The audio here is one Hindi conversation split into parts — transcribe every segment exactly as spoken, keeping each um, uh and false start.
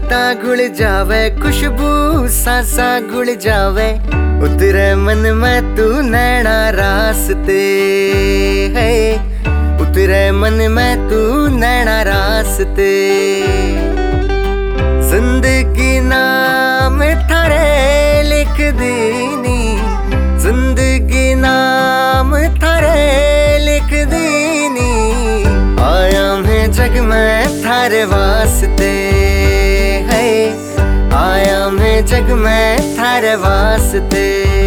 बाता घुल जावे, खुशबू सांसा घुल जावे, उतरे मन में तू नैना रास्ते है, उतरे मन में तू नैना रास्ते। जिंदगी नाम थारे लिख दीनी, जिंदगी नाम थारे लिख दीनी, आया मैं जग में थारे वास्ते है, आया मैं जग में थारे वास्ते।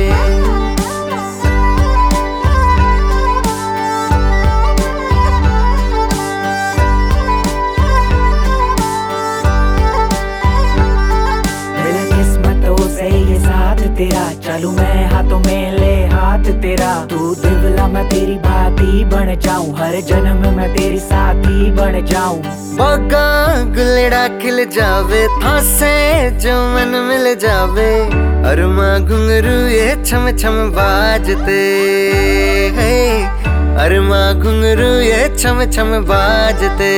तेरा चलूं मैं हाथों में ले हाथ तेरा, तू दिवला मैं तेरी बाती बन जाऊं, हर जन्म में तेरी साथी बन जाऊं। बागा गुलड़ा खिल जावे, थासे जो मन मिल जावे, अरमा घुंघरू ये छम छम बाजते है, अरमा घुंघरू ये छम छम बाजते।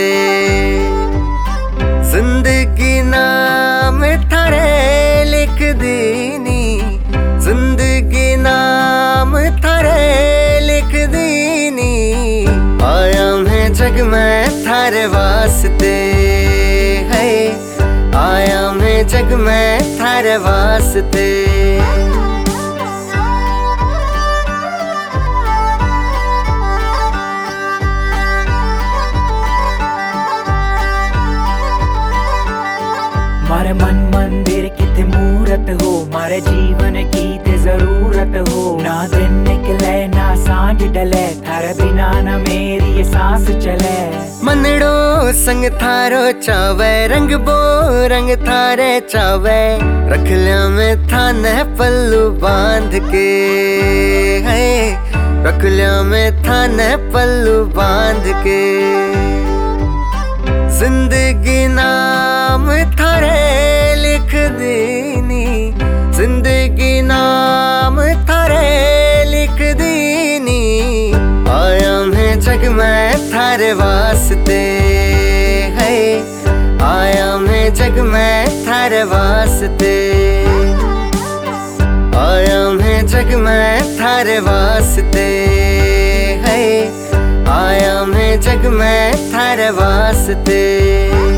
जिंदगी नाम थारे लिख दीनी, जिंदगी नाम थारे लिख दीनी, आया मैं जग में थारे वास्ते है, आया मैं जग में थारे वास्ते। मारे मन मंदिर किते मूरत हो, मारे जीवन की ते जरूरत हो, ना दिन निकले ना सांझ डले, थारे बिना ना मेरी ये सांस चले। मनड़ो संग थारो चावे, रंग बो रंग थारे चावे, रख लिया मैं थाने पल्लू बांध के है, रख लिया मैं थाने पल्लू बांध के। जिंदगी नाम थारे लिख दीनी, जिंदगी नाम थारे लिख दीनी, आया मैं जग में थारे वास्ते है, आया मैं जग में थारे वास्ते, आया मैं जग में थारे वास्ते है, आया मैं जग में थारे वास्ते।